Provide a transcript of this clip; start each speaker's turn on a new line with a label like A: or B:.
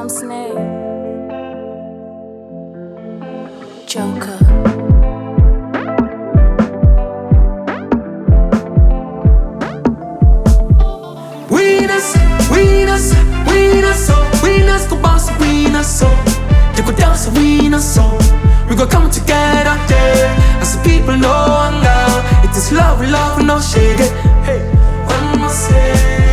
A: Tom Snake, Joker.
B: Winners go bounce, winners so they go dance, winners so we go come together, yeah. As the people know and love, it is love, love, no shade. Hey, one more say.